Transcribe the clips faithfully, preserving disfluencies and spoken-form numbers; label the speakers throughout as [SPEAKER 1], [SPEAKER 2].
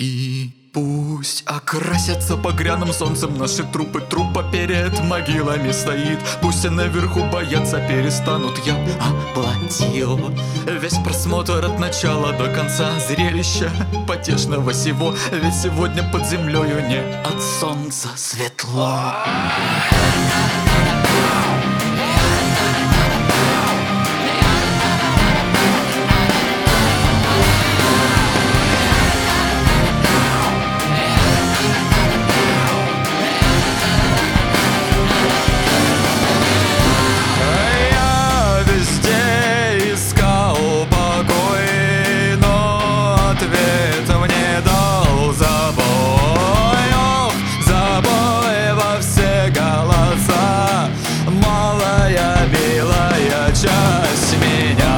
[SPEAKER 1] И пусть окрасятся багряным солнцем наши трупы. Трупа перед могилами стоит. Пусть наверху бояться перестанут. Я оплатил весь просмотр от начала до конца. Зрелища потешного сего. Ведь сегодня под землею не от солнца светло. Часть меня.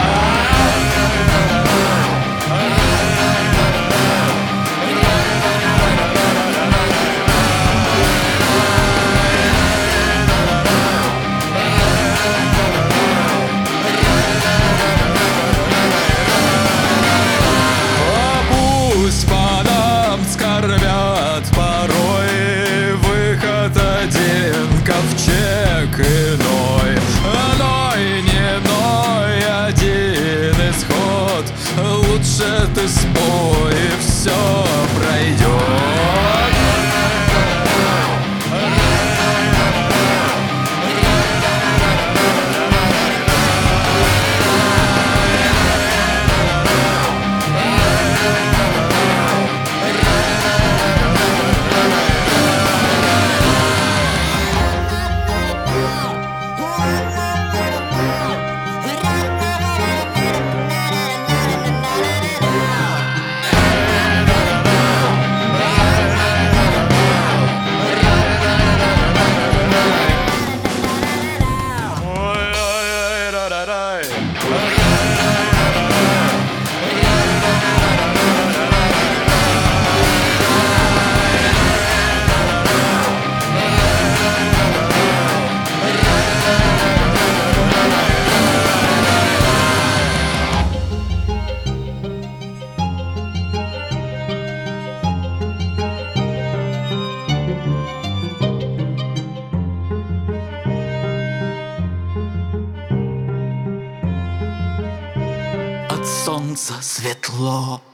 [SPEAKER 1] Пусть по нам скорбят порой. Выход один, ковчег иной. Лучше ты спой, и все пройдет. От солнца светло.